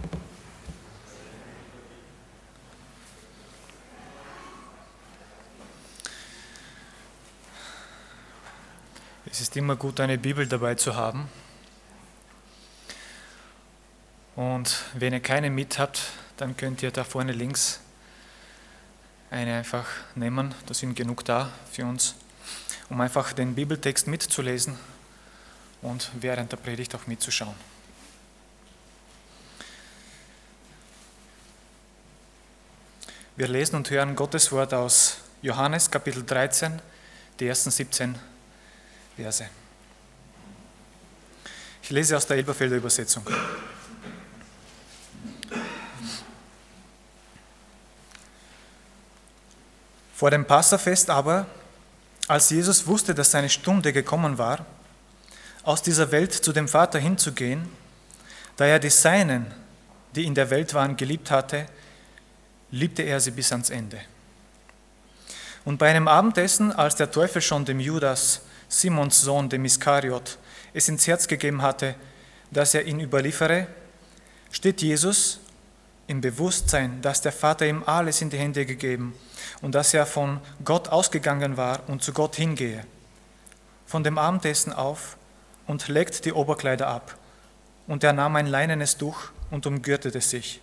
Es ist immer gut, eine Bibel dabei zu haben. Und wenn ihr keine mit habt, dann könnt ihr da vorne links eine einfach nehmen. Da sind genug da für uns, um einfach den Bibeltext mitzulesen und während der Predigt auch mitzuschauen. Wir lesen und hören Gottes Wort aus Johannes Kapitel 13, die ersten 17 Verse. Ich lese aus der Elberfelder Übersetzung. Vor dem Passafest aber, als Jesus wusste, dass seine Stunde gekommen war, aus dieser Welt zu dem Vater hinzugehen, da er die Seinen, die in der Welt waren, geliebt hatte, liebte er sie bis ans Ende. Und bei einem Abendessen, als der Teufel schon dem Judas, Simons Sohn, dem Iskariot, es ins Herz gegeben hatte, dass er ihn überliefere, steht Jesus im Bewusstsein, dass der Vater ihm alles in die Hände gegeben und dass er von Gott ausgegangen war und zu Gott hingehe, von dem Abendessen auf und legt die Oberkleider ab. Und er nahm ein leinenes Tuch und umgürtete sich.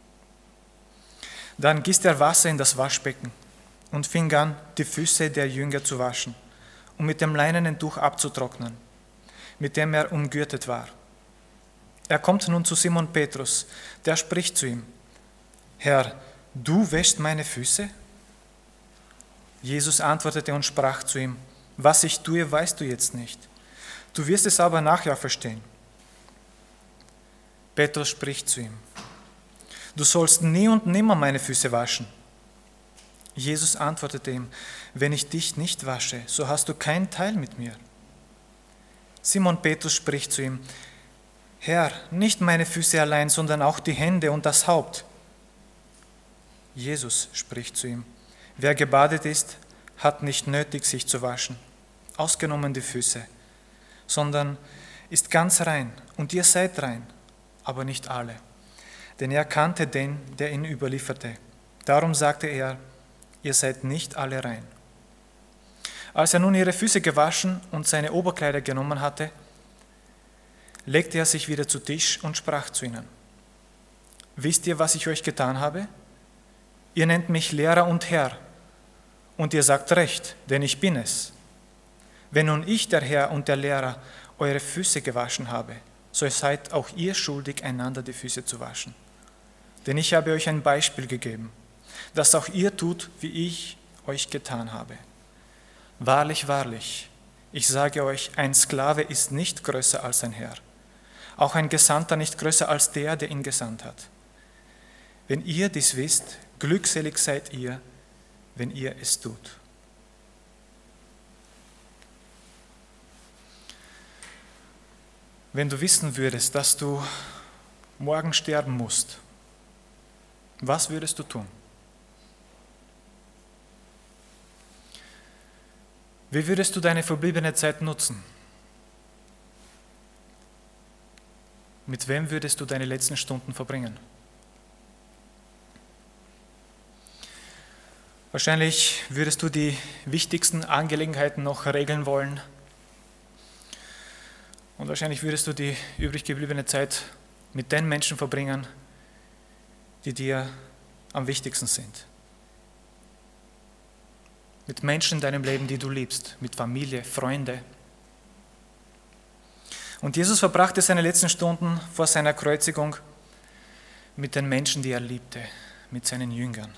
Dann gießt er Wasser in das Waschbecken und fing an, die Füße der Jünger zu waschen, um mit dem leinenen Tuch abzutrocknen, mit dem er umgürtet war. Er kommt nun zu Simon Petrus, der spricht zu ihm: Herr, du wäschst meine Füße? Jesus antwortete und sprach zu ihm: Was ich tue, weißt du jetzt nicht. Du wirst es aber nachher verstehen. Petrus spricht zu ihm: Du sollst nie und nimmer meine Füße waschen. Jesus antwortete ihm: Wenn ich dich nicht wasche, so hast du keinen Teil mit mir. Simon Petrus spricht zu ihm: Herr, nicht meine Füße allein, sondern auch die Hände und das Haupt. Jesus spricht zu ihm: Wer gebadet ist, hat nicht nötig, sich zu waschen, ausgenommen die Füße, sondern ist ganz rein, und ihr seid rein, aber nicht alle. Denn er kannte den, der ihn überlieferte. Darum sagte er: Ihr seid nicht alle rein. Als er nun ihre Füße gewaschen und seine Oberkleider genommen hatte, legte er sich wieder zu Tisch und sprach zu ihnen: Wisst ihr, was ich euch getan habe? Ihr nennt mich Lehrer und Herr, und ihr sagt recht, denn ich bin es. Wenn nun ich, der Herr und der Lehrer, eure Füße gewaschen habe, so seid auch ihr schuldig, einander die Füße zu waschen. Denn ich habe euch ein Beispiel gegeben, dass auch ihr tut, wie ich euch getan habe. Wahrlich, wahrlich, ich sage euch, ein Sklave ist nicht größer als sein Herr, auch ein Gesandter nicht größer als der, der ihn gesandt hat. Wenn ihr dies wisst, glückselig seid ihr, wenn ihr es tut. Wenn du wissen würdest, dass du morgen sterben musst, was würdest du tun? Wie würdest du deine verbliebene Zeit nutzen? Mit wem würdest du deine letzten Stunden verbringen? Wahrscheinlich würdest du die wichtigsten Angelegenheiten noch regeln wollen. Und wahrscheinlich würdest du die übrig gebliebene Zeit mit den Menschen verbringen, die dir am wichtigsten sind. Mit Menschen in deinem Leben, die du liebst, mit Familie, Freunde. Und Jesus verbrachte seine letzten Stunden vor seiner Kreuzigung mit den Menschen, die er liebte, mit seinen Jüngern.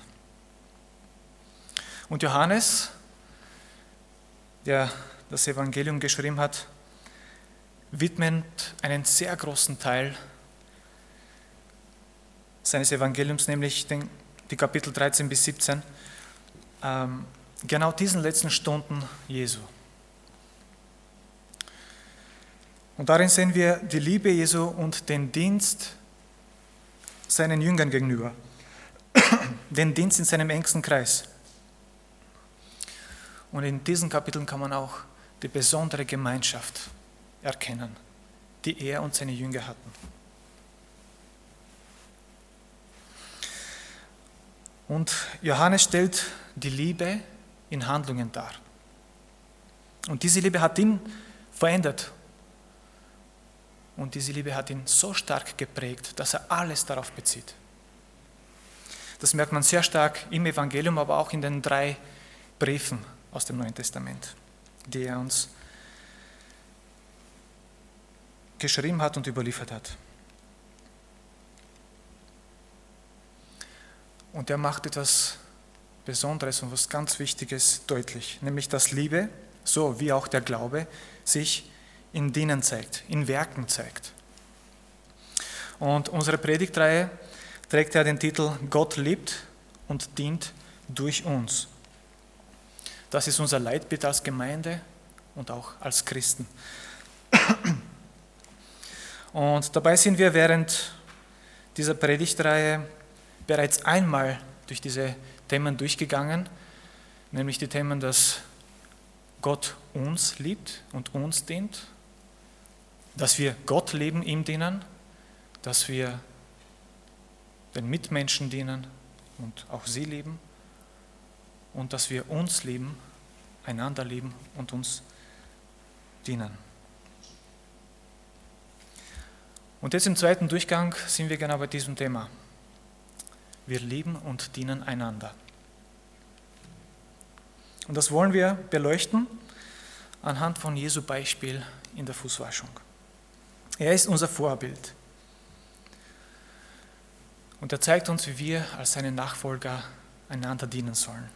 Und Johannes, der das Evangelium geschrieben hat, widmet einen sehr großen Teil seines Evangeliums, nämlich die Kapitel 13 bis 17, genau diesen letzten Stunden Jesu. Und darin sehen wir die Liebe Jesu und den Dienst seinen Jüngern gegenüber, den Dienst in seinem engsten Kreis. Und in diesen Kapiteln kann man auch die besondere Gemeinschaft erkennen, die er und seine Jünger hatten. Und Johannes stellt die Liebe in Handlungen dar. Und diese Liebe hat ihn verändert. Und diese Liebe hat ihn so stark geprägt, dass er alles darauf bezieht. Das merkt man sehr stark im Evangelium, aber auch in den 3 Briefen aus dem Neuen Testament, die er uns geschrieben hat und überliefert hat. Und er macht etwas Besonderes und was ganz Wichtiges deutlich, nämlich dass Liebe, so wie auch der Glaube, sich in Dienen zeigt, in Werken zeigt. Und unsere Predigtreihe trägt ja den Titel Gott liebt und dient durch uns. Das ist unser Leitbild als Gemeinde und auch als Christen. Und dabei sind wir während dieser Predigtreihe bereits einmal durch diese Themen durchgegangen, nämlich die Themen, dass Gott uns liebt und uns dient, dass wir Gott lieben, ihm dienen, dass wir den Mitmenschen dienen und auch sie lieben und dass wir uns lieben, einander lieben und uns dienen. Und jetzt im 2. Durchgang sind wir genau bei diesem Thema. Wir lieben und dienen einander. Und das wollen wir beleuchten anhand von Jesu Beispiel in der Fußwaschung. Er ist unser Vorbild. Und er zeigt uns, wie wir als seine Nachfolger einander dienen sollen.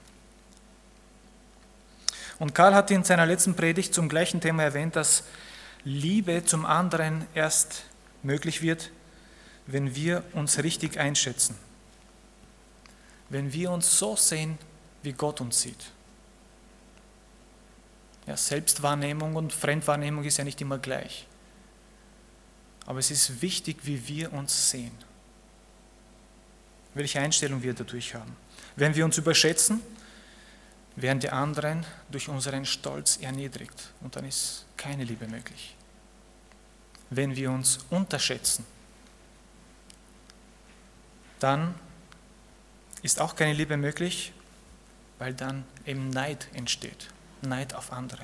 Und Karl hat in seiner letzten Predigt zum gleichen Thema erwähnt, dass Liebe zum anderen erst möglich wird, wenn wir uns richtig einschätzen. Wenn wir uns so sehen, wie Gott uns sieht. Ja, Selbstwahrnehmung und Fremdwahrnehmung ist ja nicht immer gleich. Aber es ist wichtig, wie wir uns sehen. Welche Einstellung wir dadurch haben. Wenn wir uns überschätzen, werden die anderen durch unseren Stolz erniedrigt. Und dann ist keine Liebe möglich. Wenn wir uns unterschätzen, dann ist auch keine Liebe möglich, weil dann eben Neid entsteht. Neid auf andere.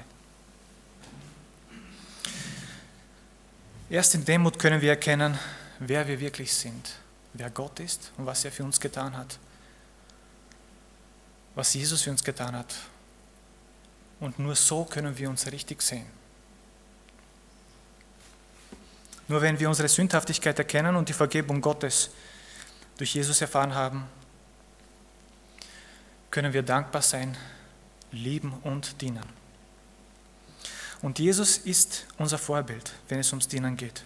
Erst in Demut können wir erkennen, wer wir wirklich sind, wer Gott ist und was er für uns getan hat, was Jesus für uns getan hat. Und nur so können wir uns richtig sehen. Nur wenn wir unsere Sündhaftigkeit erkennen und die Vergebung Gottes durch Jesus erfahren haben, können wir dankbar sein, lieben und dienen. Und Jesus ist unser Vorbild, wenn es ums Dienen geht.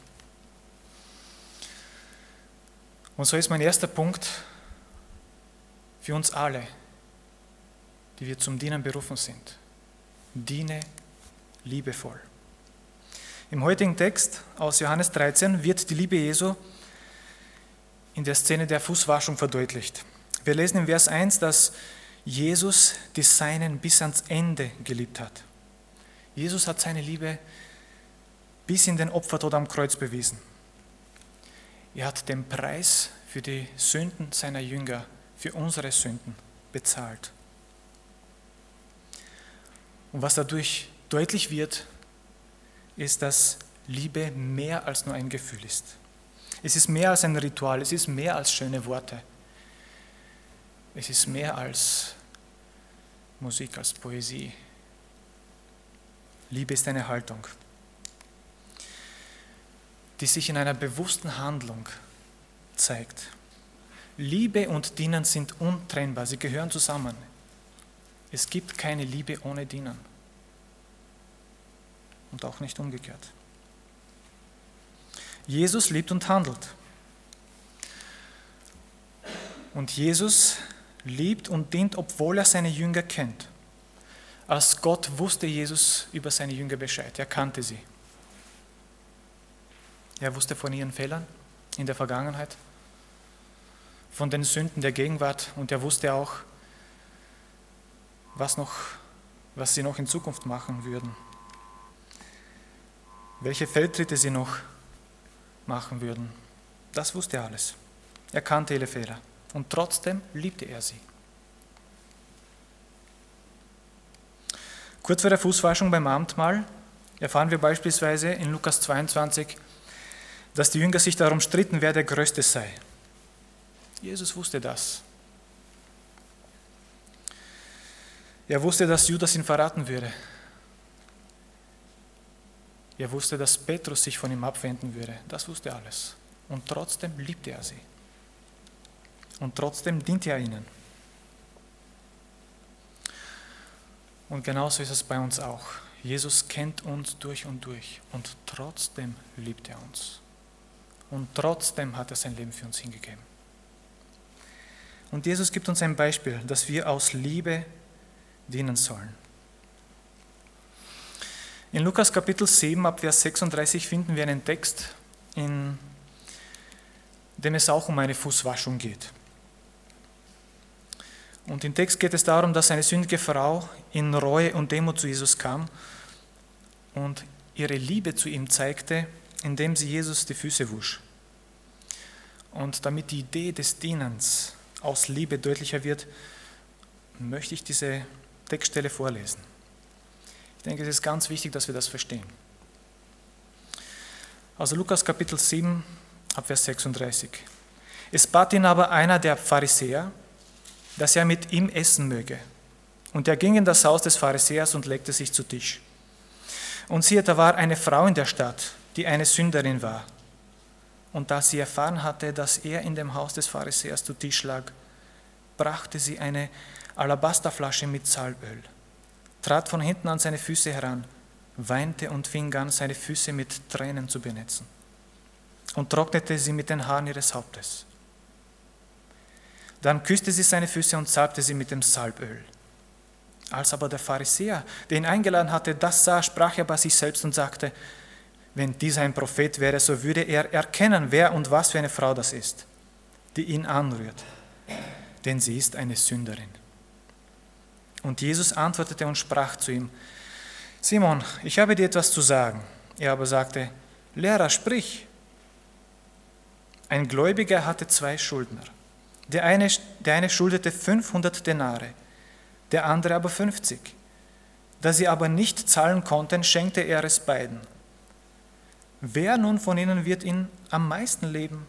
Und so ist mein erster Punkt für uns alle, die wir zum Dienen berufen sind. Diene liebevoll. Im heutigen Text aus Johannes 13 wird die Liebe Jesu in der Szene der Fußwaschung verdeutlicht. Wir lesen im Vers 1, dass Jesus die Seinen bis ans Ende geliebt hat. Jesus hat seine Liebe bis in den Opfertod am Kreuz bewiesen. Er hat den Preis für die Sünden seiner Jünger, für unsere Sünden bezahlt. Und was dadurch deutlich wird, ist, dass Liebe mehr als nur ein Gefühl ist. Es ist mehr als ein Ritual, es ist mehr als schöne Worte. Es ist mehr als Musik, als Poesie. Liebe ist eine Haltung, die sich in einer bewussten Handlung zeigt. Liebe und Dienen sind untrennbar, sie gehören zusammen. Es gibt keine Liebe ohne Dienen. Und auch nicht umgekehrt. Jesus liebt und handelt. Und Jesus liebt und dient, obwohl er seine Jünger kennt. Als Gott wusste Jesus über seine Jünger Bescheid. Er kannte sie. Er wusste von ihren Fehlern in der Vergangenheit, von den Sünden der Gegenwart und er wusste auch, was sie noch in Zukunft machen würden. Welche Fehltritte sie noch machen würden. Das wusste er alles. Er kannte ihre Fehler. Und trotzdem liebte er sie. Kurz vor der Fußwaschung beim Abendmahl erfahren wir beispielsweise in Lukas 22, dass die Jünger sich darum stritten, wer der Größte sei. Jesus wusste das. Er wusste, dass Judas ihn verraten würde. Er wusste, dass Petrus sich von ihm abwenden würde. Das wusste er alles. Und trotzdem liebte er sie. Und trotzdem diente er ihnen. Und genauso ist es bei uns auch. Jesus kennt uns durch und durch. Und trotzdem liebt er uns. Und trotzdem hat er sein Leben für uns hingegeben. Und Jesus gibt uns ein Beispiel, dass wir aus Liebe dienen sollen. In Lukas Kapitel 7, ab Vers 36 finden wir einen Text, in dem es auch um eine Fußwaschung geht. Und im Text geht es darum, dass eine sündige Frau in Reue und Demut zu Jesus kam und ihre Liebe zu ihm zeigte, indem sie Jesus die Füße wusch. Und damit die Idee des Dienens aus Liebe deutlicher wird, möchte ich diese Textstelle vorlesen. Ich denke, es ist ganz wichtig, dass wir das verstehen. Also Lukas Kapitel 7, ab Vers 36. Es bat ihn aber einer der Pharisäer, dass er mit ihm essen möge. Und er ging in das Haus des Pharisäers und legte sich zu Tisch. Und siehe, da war eine Frau in der Stadt, die eine Sünderin war. Und da sie erfahren hatte, dass er in dem Haus des Pharisäers zu Tisch lag, brachte sie eine Alabasterflasche mit Salböl, trat von hinten an seine Füße heran, weinte und fing an, seine Füße mit Tränen zu benetzen und trocknete sie mit den Haaren ihres Hauptes. Dann küsste sie seine Füße und salbte sie mit dem Salböl. Als aber der Pharisäer, der ihn eingeladen hatte, das sah, sprach er bei sich selbst und sagte, wenn dieser ein Prophet wäre, so würde er erkennen, wer und was für eine Frau das ist, die ihn anrührt, denn sie ist eine Sünderin. Und Jesus antwortete und sprach zu ihm, Simon, ich habe dir etwas zu sagen. Er aber sagte, Lehrer, sprich. Ein Gläubiger hatte 2 Schuldner. Der eine schuldete 500 Denare, der andere aber 50. Da sie aber nicht zahlen konnten, schenkte er es beiden. Wer nun von ihnen wird ihn am meisten lieben?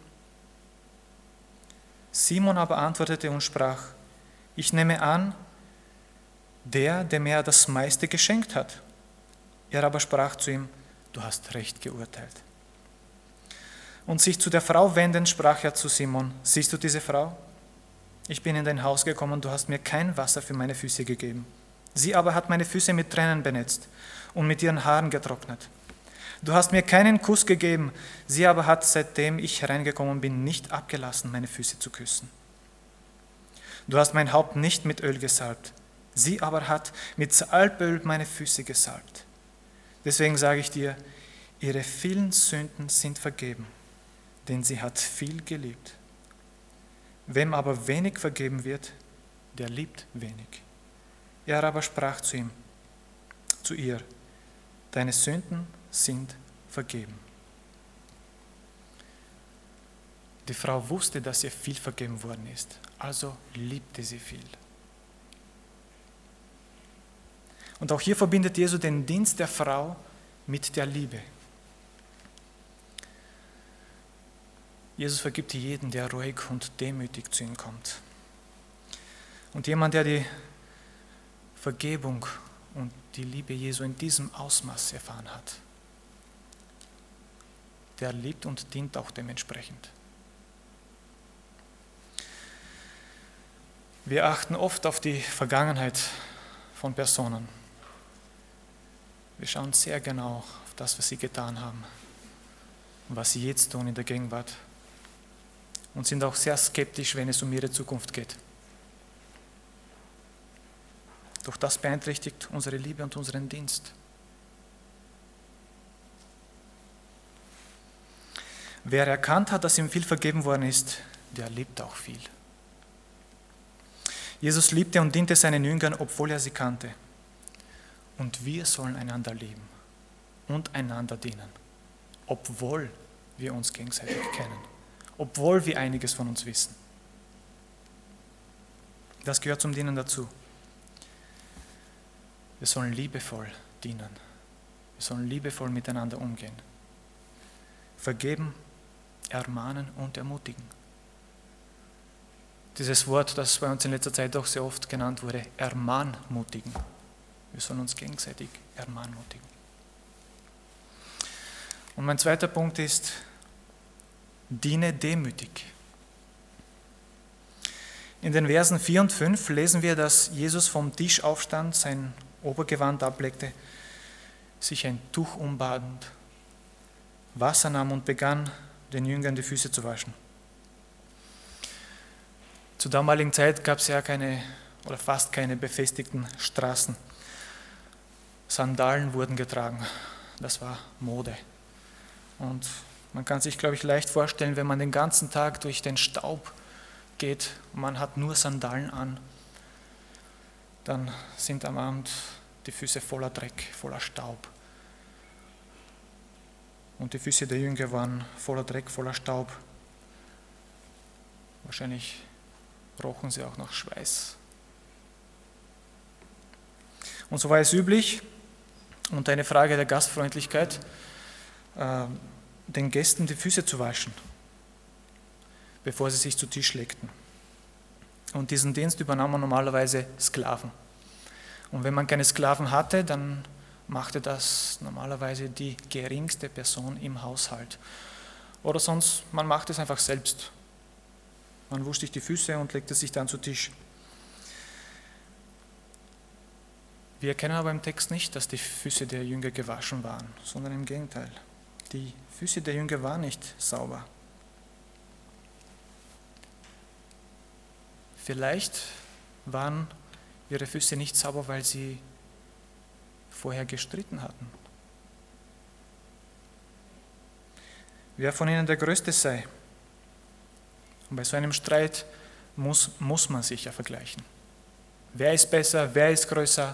Simon aber antwortete und sprach, ich nehme an, der, dem er das meiste geschenkt hat. Er aber sprach zu ihm, du hast recht geurteilt. Und sich zu der Frau wendend, sprach er zu Simon, siehst du diese Frau? Ich bin in dein Haus gekommen und du hast mir kein Wasser für meine Füße gegeben. Sie aber hat meine Füße mit Tränen benetzt und mit ihren Haaren getrocknet. Du hast mir keinen Kuss gegeben, sie aber hat, seitdem ich hereingekommen bin, nicht abgelassen, meine Füße zu küssen. Du hast mein Haupt nicht mit Öl gesalbt, sie aber hat mit Salböl meine Füße gesalbt. Deswegen sage ich dir, ihre vielen Sünden sind vergeben, denn sie hat viel geliebt. Wem aber wenig vergeben wird, der liebt wenig. Er aber sprach zu ihr, deine Sünden sind vergeben. Die Frau wusste, dass ihr viel vergeben worden ist, also liebte sie viel. Und auch hier verbindet Jesus den Dienst der Frau mit der Liebe. Jesus vergibt jeden, der ruhig und demütig zu ihm kommt. Und jemand, der die Vergebung und die Liebe Jesu in diesem Ausmaß erfahren hat, der liebt und dient auch dementsprechend. Wir achten oft auf die Vergangenheit von Personen. Wir schauen sehr genau auf das, was sie getan haben und was sie jetzt tun in der Gegenwart und sind auch sehr skeptisch, wenn es um ihre Zukunft geht. Doch das beeinträchtigt unsere Liebe und unseren Dienst. Wer erkannt hat, dass ihm viel vergeben worden ist, der liebt auch viel. Jesus liebte und diente seinen Jüngern, obwohl er sie kannte. Und wir sollen einander lieben und einander dienen, obwohl wir uns gegenseitig kennen, obwohl wir einiges von uns wissen. Das gehört zum Dienen dazu. Wir sollen liebevoll dienen. Wir sollen liebevoll miteinander umgehen. Vergeben, ermahnen und ermutigen. Dieses Wort, das bei uns in letzter Zeit auch sehr oft genannt wurde, ermahnmutigen. Wir sollen uns gegenseitig ermahnmutigen. Und mein zweiter Punkt ist, diene demütig. In den Versen 4 und 5 lesen wir, dass Jesus vom Tisch aufstand, sein Obergewand ablegte, sich ein Tuch umbadend, Wasser nahm und begann, den Jüngern die Füße zu waschen. Zur damaligen Zeit gab es ja keine oder fast keine befestigten Straßen. Sandalen wurden getragen. Das war Mode. Und man kann sich, glaube ich, leicht vorstellen, wenn man den ganzen Tag durch den Staub geht und man hat nur Sandalen an, dann sind am Abend die Füße voller Dreck, voller Staub. Und die Füße der Jünger waren voller Dreck, voller Staub. Wahrscheinlich rochen sie auch nach Schweiß. Und so war es üblich, und eine Frage der Gastfreundlichkeit, den Gästen die Füße zu waschen, bevor sie sich zu Tisch legten. Und diesen Dienst übernahmen normalerweise Sklaven. Und wenn man keine Sklaven hatte, dann machte das normalerweise die geringste Person im Haushalt. Oder sonst, man machte es einfach selbst. Man wusch sich die Füße und legte sich dann zu Tisch. Wir erkennen aber im Text nicht, dass die Füße der Jünger gewaschen waren, sondern im Gegenteil. Die Füße der Jünger waren nicht sauber. Vielleicht waren ihre Füße nicht sauber, weil sie vorher gestritten hatten. Wer von ihnen der Größte sei. Und bei so einem Streit muss man sich ja vergleichen. Wer ist besser, wer ist größer?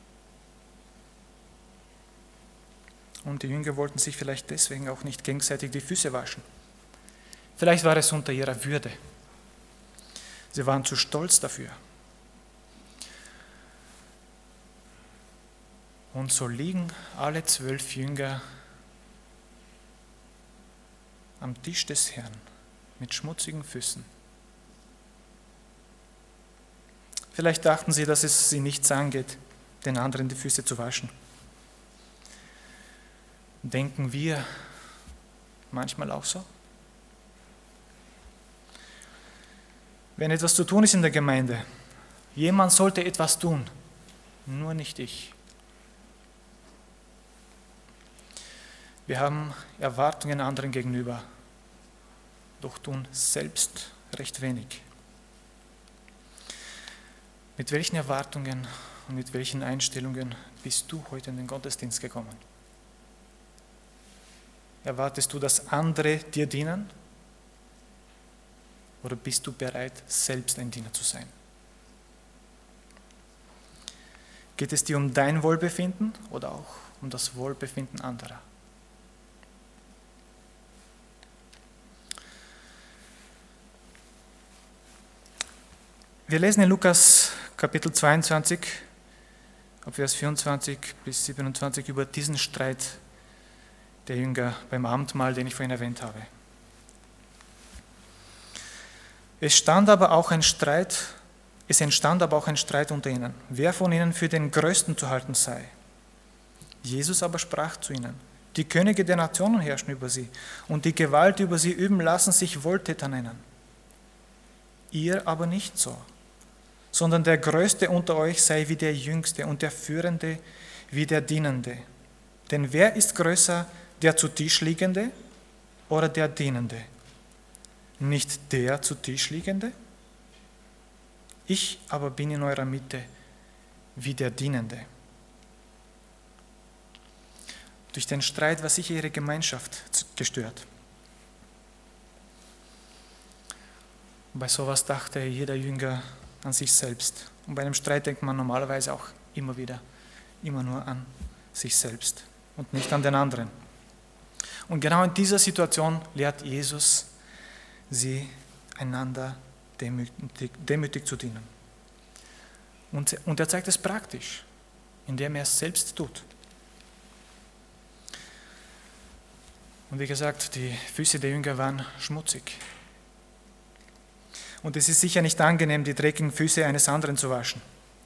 Und die Jünger wollten sich vielleicht deswegen auch nicht gegenseitig die Füße waschen. Vielleicht war es unter ihrer Würde. Sie waren zu stolz dafür. Und so liegen alle 12 Jünger am Tisch des Herrn mit schmutzigen Füßen. Vielleicht dachten sie, dass es sie nichts angeht, den anderen die Füße zu waschen. Denken wir manchmal auch so? Wenn etwas zu tun ist in der Gemeinde, jemand sollte etwas tun, nur nicht ich. Wir haben Erwartungen anderen gegenüber, doch tun selbst recht wenig. Mit welchen Erwartungen und mit welchen Einstellungen bist du heute in den Gottesdienst gekommen? Erwartest du, dass andere dir dienen? Oder bist du bereit, selbst ein Diener zu sein? Geht es dir um dein Wohlbefinden oder auch um das Wohlbefinden anderer? Wir lesen in Lukas Kapitel 22, ab Vers 24 bis 27 über diesen Streit der Jünger beim Abendmahl, den ich vorhin erwähnt habe. Es entstand aber auch ein Streit unter ihnen, wer von ihnen für den Größten zu halten sei. Jesus aber sprach zu ihnen: Die Könige der Nationen herrschen über sie, und die Gewalt über sie üben lassen sich Wohltäter nennen. Ihr aber nicht so, sondern der Größte unter euch sei wie der Jüngste und der Führende wie der Dienende. Denn wer ist größer, der zu Tisch liegende oder der Dienende? Nicht der zu Tisch liegende? Ich aber bin in eurer Mitte wie der Dienende. Durch den Streit war sicher ihre Gemeinschaft gestört. Und bei sowas dachte jeder Jünger an sich selbst. Und bei einem Streit denkt man normalerweise auch immer nur an sich selbst und nicht an den anderen. Und genau in dieser Situation lehrt Jesus sie, einander demütig zu dienen. Und er zeigt es praktisch, indem er es selbst tut. Und wie gesagt, die Füße der Jünger waren schmutzig. Und es ist sicher nicht angenehm, die dreckigen Füße eines anderen zu waschen.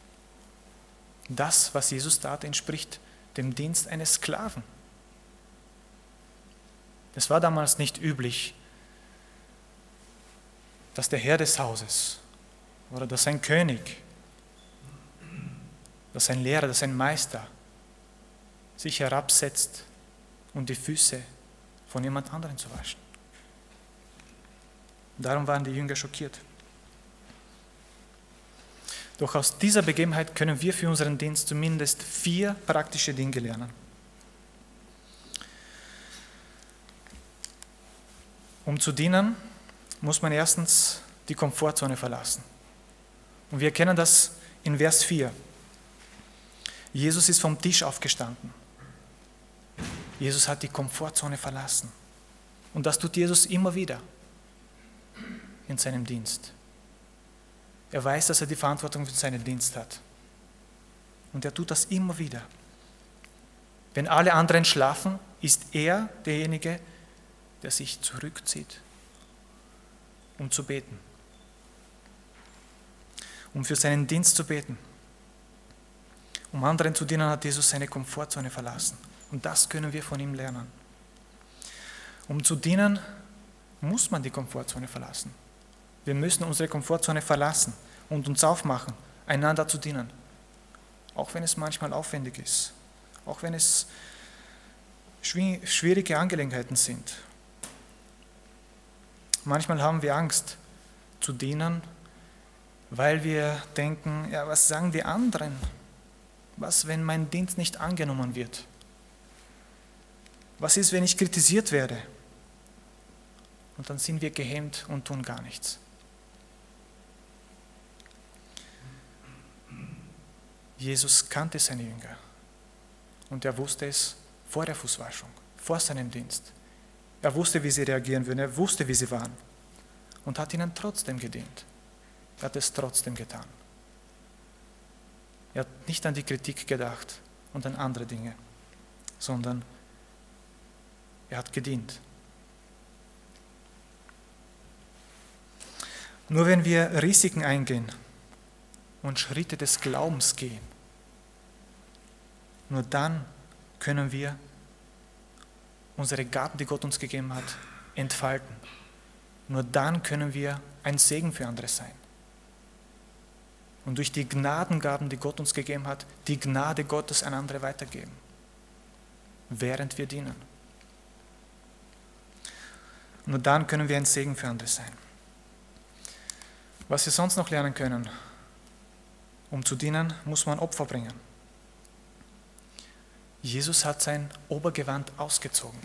Das, was Jesus tat, entspricht dem Dienst eines Sklaven. Es war damals nicht üblich, dass der Herr des Hauses oder dass ein König, dass ein Lehrer, dass ein Meister sich herabsetzt und die Füße von jemand anderem zu waschen. Darum waren die Jünger schockiert. Doch aus dieser Begebenheit können wir für unseren Dienst zumindest 4 praktische Dinge lernen. Um zu dienen, muss man erstens die Komfortzone verlassen. Und wir erkennen das in Vers 4. Jesus ist vom Tisch aufgestanden. Jesus hat die Komfortzone verlassen. Und das tut Jesus immer wieder in seinem Dienst. Er weiß, dass er die Verantwortung für seinen Dienst hat. Und er tut das immer wieder. Wenn alle anderen schlafen, ist er derjenige, der sich zurückzieht, um zu beten. Um für seinen Dienst zu beten. Um anderen zu dienen, hat Jesus seine Komfortzone verlassen. Und das können wir von ihm lernen. Um zu dienen, muss man die Komfortzone verlassen. Wir müssen unsere Komfortzone verlassen und uns aufmachen, einander zu dienen. Auch wenn es manchmal aufwendig ist. Auch wenn es schwierige Angelegenheiten sind. Manchmal haben wir Angst zu dienen, weil wir denken, ja, was sagen die anderen? Was, wenn mein Dienst nicht angenommen wird? Was ist, wenn ich kritisiert werde? Und dann sind wir gehemmt und tun gar nichts. Jesus kannte seine Jünger und er wusste es vor der Fußwaschung, vor seinem Dienst. Er wusste, wie sie reagieren würden, er wusste, wie sie waren und hat ihnen trotzdem gedient. Er hat es trotzdem getan. Er hat nicht an die Kritik gedacht und an andere Dinge, sondern er hat gedient. Nur wenn wir Risiken eingehen und Schritte des Glaubens gehen, nur dann können wir unsere Gaben, die Gott uns gegeben hat, entfalten. Nur dann können wir ein Segen für andere sein. Und durch die Gnadengaben, die Gott uns gegeben hat, die Gnade Gottes an andere weitergeben, während wir dienen. Nur dann können wir ein Segen für andere sein. Was wir sonst noch lernen können, um zu dienen, muss man Opfer bringen. Jesus hat sein Obergewand ausgezogen.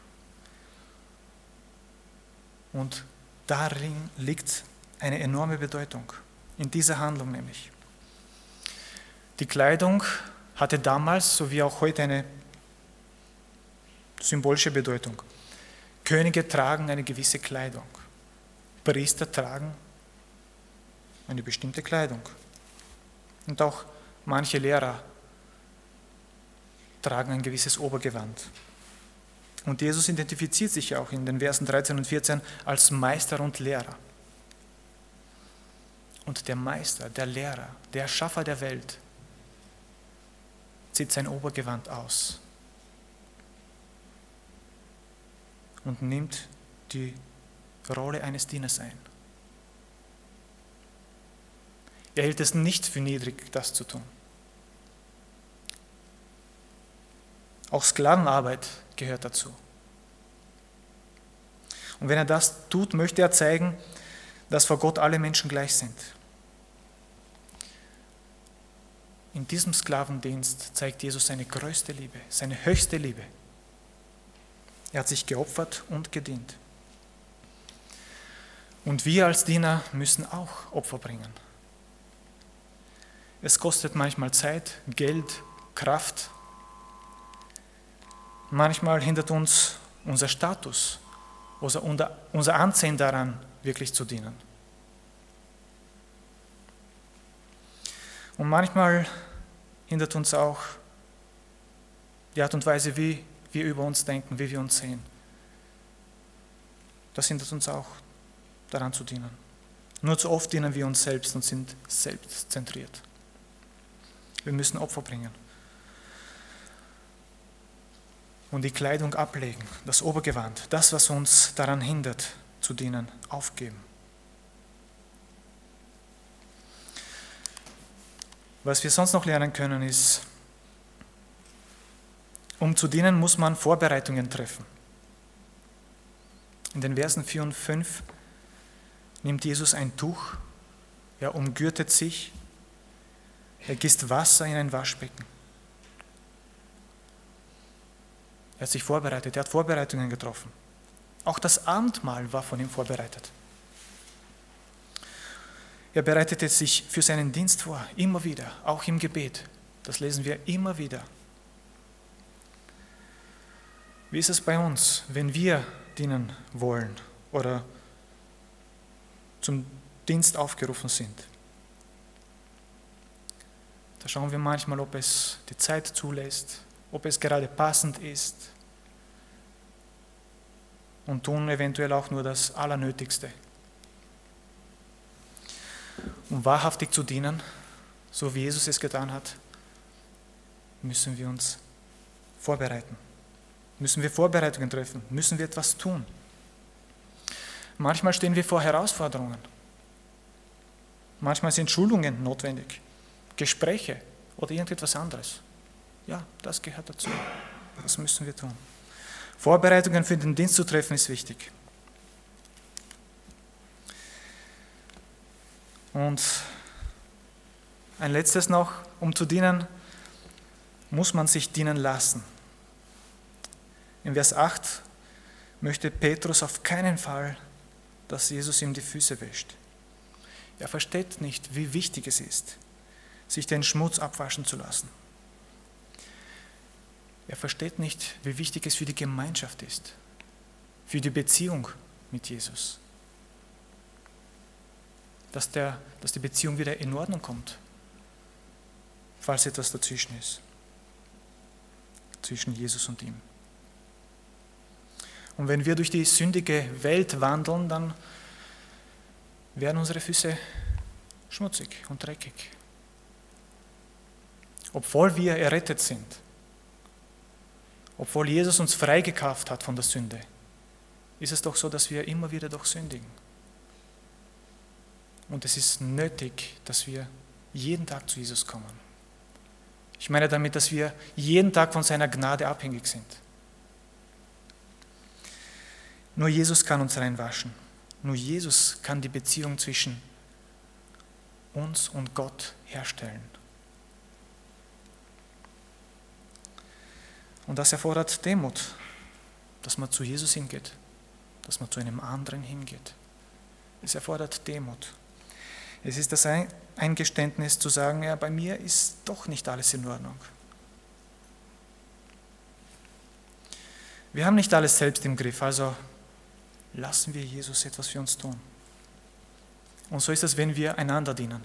Und darin liegt eine enorme Bedeutung, in dieser Handlung nämlich. Die Kleidung hatte damals, so wie auch heute, eine symbolische Bedeutung. Könige tragen eine gewisse Kleidung. Priester tragen eine bestimmte Kleidung. Und auch manche Lehrer tragen ein gewisses Obergewand. Und Jesus identifiziert sich ja auch in den Versen 13 und 14 als Meister und Lehrer. Und der Meister, der Lehrer, der Erschaffer der Welt zieht sein Obergewand aus und nimmt die Rolle eines Dieners ein. Er hält es nicht für niedrig, das zu tun. Auch Sklavenarbeit gehört dazu. Und wenn er das tut, möchte er zeigen, dass vor Gott alle Menschen gleich sind. In diesem Sklavendienst zeigt Jesus seine größte Liebe, seine höchste Liebe. Er hat sich geopfert und gedient. Und wir als Diener müssen auch Opfer bringen. Es kostet manchmal Zeit, Geld, Kraft. Manchmal hindert uns unser Status, unser Ansehen daran, wirklich zu dienen. Und manchmal hindert uns auch die Art und Weise, wie wir über uns denken, wie wir uns sehen. Das hindert uns auch daran zu dienen. Nur zu oft dienen wir uns selbst und sind selbstzentriert. Wir müssen Opfer bringen und die Kleidung ablegen, das Obergewand, das, was uns daran hindert zu dienen, aufgeben. Was wir sonst noch lernen können ist, um zu dienen, muss man Vorbereitungen treffen. In den Versen 4 und 5 nimmt Jesus ein Tuch, er umgürtet sich, er gießt Wasser in ein Waschbecken. Er hat sich vorbereitet, er hat Vorbereitungen getroffen. Auch das Abendmahl war von ihm vorbereitet. Er bereitete sich für seinen Dienst vor, immer wieder, auch im Gebet. Das lesen wir immer wieder. Wie ist es bei uns, wenn wir dienen wollen oder zum Dienst aufgerufen sind? Da schauen wir manchmal, ob es die Zeit zulässt, ob es gerade passend ist und tun eventuell auch nur das Allernötigste. Um wahrhaftig zu dienen, so wie Jesus es getan hat, müssen wir uns vorbereiten. Müssen wir Vorbereitungen treffen? Müssen wir etwas tun? Manchmal stehen wir vor Herausforderungen. Manchmal sind Schulungen notwendig, Gespräche oder irgendetwas anderes. Ja, das gehört dazu. Das müssen wir tun. Vorbereitungen für den Dienst zu treffen ist wichtig. Und ein letztes noch, um zu dienen, muss man sich dienen lassen. In Vers 8 möchte Petrus auf keinen Fall, dass Jesus ihm die Füße wäscht. Er versteht nicht, wie wichtig es ist, sich den Schmutz abwaschen zu lassen. Er versteht nicht, wie wichtig es für die Gemeinschaft ist, für die Beziehung mit Jesus. Dass die Beziehung wieder in Ordnung kommt, falls etwas dazwischen ist, zwischen Jesus und ihm. Und wenn wir durch die sündige Welt wandeln, dann werden unsere Füße schmutzig und dreckig. Obwohl wir errettet sind, obwohl Jesus uns freigekauft hat von der Sünde, ist es doch so, dass wir immer wieder doch sündigen. Und es ist nötig, dass wir jeden Tag zu Jesus kommen. Ich meine damit, dass wir jeden Tag von seiner Gnade abhängig sind. Nur Jesus kann uns reinwaschen. Nur Jesus kann die Beziehung zwischen uns und Gott herstellen. Und das erfordert Demut, dass man zu Jesus hingeht, dass man zu einem anderen hingeht. Es erfordert Demut. Es ist das Eingeständnis zu sagen, ja, bei mir ist doch nicht alles in Ordnung. Wir haben nicht alles selbst im Griff, also lassen wir Jesus etwas für uns tun. Und so ist es, wenn wir einander dienen.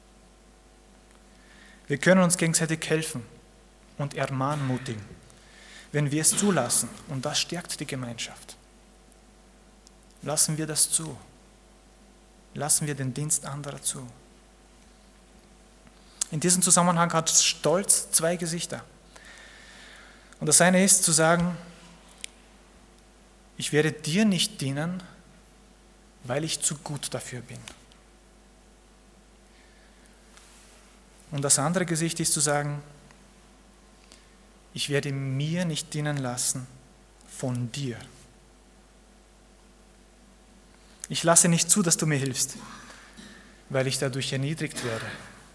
Wir können uns gegenseitig helfen und ermutigen, wenn wir es zulassen. Und das stärkt die Gemeinschaft. Lassen wir das zu. Lassen wir den Dienst anderer zu. In diesem Zusammenhang hat Stolz zwei Gesichter. Und das eine ist zu sagen, ich werde dir nicht dienen, weil ich zu gut dafür bin. Und das andere Gesicht ist zu sagen, ich werde mir nicht dienen lassen von dir. Ich lasse nicht zu, dass du mir hilfst, weil ich dadurch erniedrigt werde.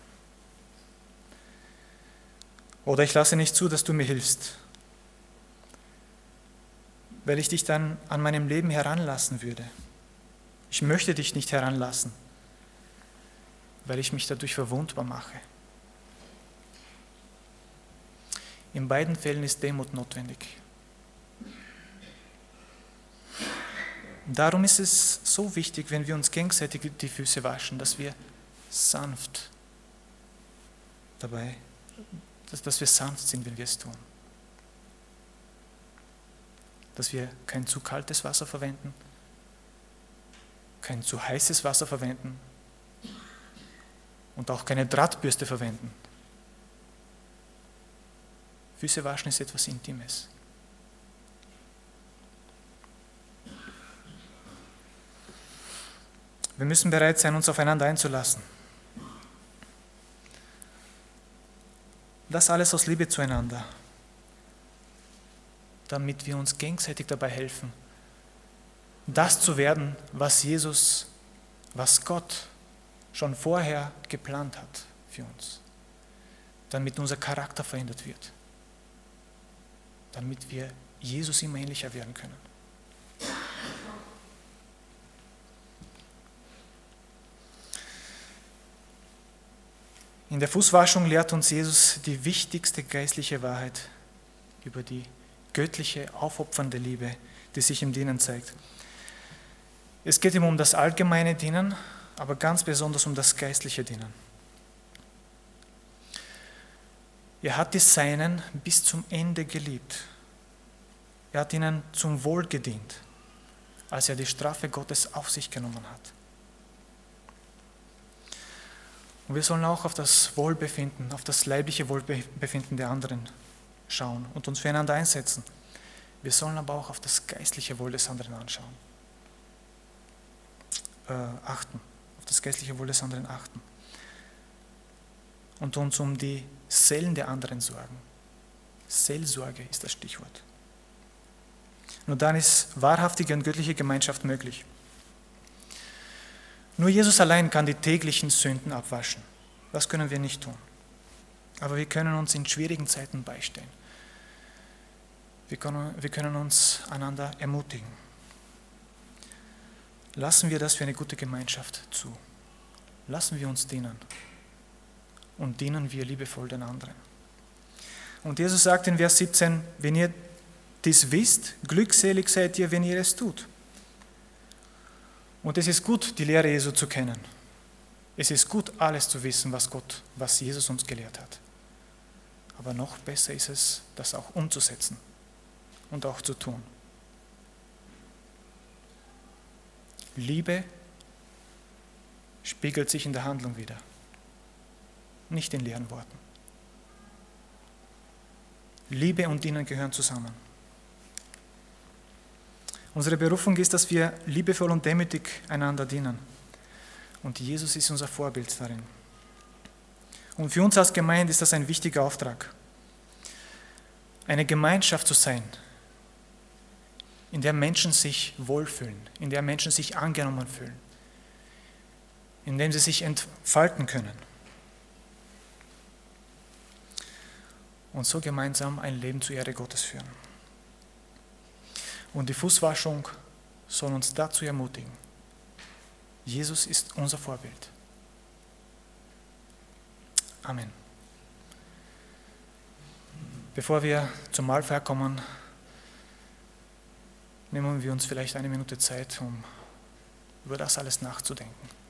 Oder ich lasse nicht zu, dass du mir hilfst, weil ich dich dann an meinem Leben heranlassen würde. Ich möchte dich nicht heranlassen, weil ich mich dadurch verwundbar mache. In beiden Fällen ist Demut notwendig. Darum ist es so wichtig, wenn wir uns gegenseitig die Füße waschen, dass wir sanft dabei, dass wir sanft sind, wenn wir es tun. Dass wir kein zu kaltes Wasser verwenden, kein zu heißes Wasser verwenden und auch keine Drahtbürste verwenden. Füße waschen ist etwas Intimes. Wir müssen bereit sein, uns aufeinander einzulassen. Das alles aus Liebe zueinander, damit wir uns gegenseitig dabei helfen, das zu werden, was Gott schon vorher geplant hat für uns, damit unser Charakter verändert wird, damit wir Jesus immer ähnlicher werden können. In der Fußwaschung lehrt uns Jesus die wichtigste geistliche Wahrheit über die göttliche, aufopfernde Liebe, die sich im Dienen zeigt. Es geht ihm um das allgemeine Dienen, aber ganz besonders um das geistliche Dienen. Er hat die Seinen bis zum Ende geliebt. Er hat ihnen zum Wohl gedient, als er die Strafe Gottes auf sich genommen hat. Und wir sollen auch auf das Wohlbefinden, auf das leibliche Wohlbefinden der anderen schauen und uns füreinander einsetzen. Wir sollen aber auch auf das geistliche Wohl des anderen achten. Auf das geistliche Wohl des anderen achten. Und uns um die Seelen der anderen sorgen. Seelsorge ist das Stichwort. Nur dann ist wahrhaftige und göttliche Gemeinschaft möglich. Nur Jesus allein kann die täglichen Sünden abwaschen. Das können wir nicht tun. Aber wir können uns in schwierigen Zeiten beistehen. Wir können uns einander ermutigen. Lassen wir das für eine gute Gemeinschaft zu. Lassen wir uns dienen. Und dienen wir liebevoll den anderen. Und Jesus sagt in Vers 17, wenn ihr dies wisst, glückselig seid ihr, wenn ihr es tut. Und es ist gut, die Lehre Jesu zu kennen. Es ist gut, alles zu wissen, was Jesus uns gelehrt hat. Aber noch besser ist es, das auch umzusetzen und auch zu tun. Liebe spiegelt sich in der Handlung wider, nicht in leeren Worten. Liebe und Dienen gehören zusammen. Unsere Berufung ist, dass wir liebevoll und demütig einander dienen. Und Jesus ist unser Vorbild darin. Und für uns als Gemeinde ist das ein wichtiger Auftrag. Eine Gemeinschaft zu sein, in der Menschen sich wohlfühlen, in der Menschen sich angenommen fühlen, in dem sie sich entfalten können. Und so gemeinsam ein Leben zur Ehre Gottes führen. Und die Fußwaschung soll uns dazu ermutigen. Jesus ist unser Vorbild. Amen. Bevor wir zum Mahlfeier kommen, nehmen wir uns vielleicht eine Minute Zeit, um über das alles nachzudenken.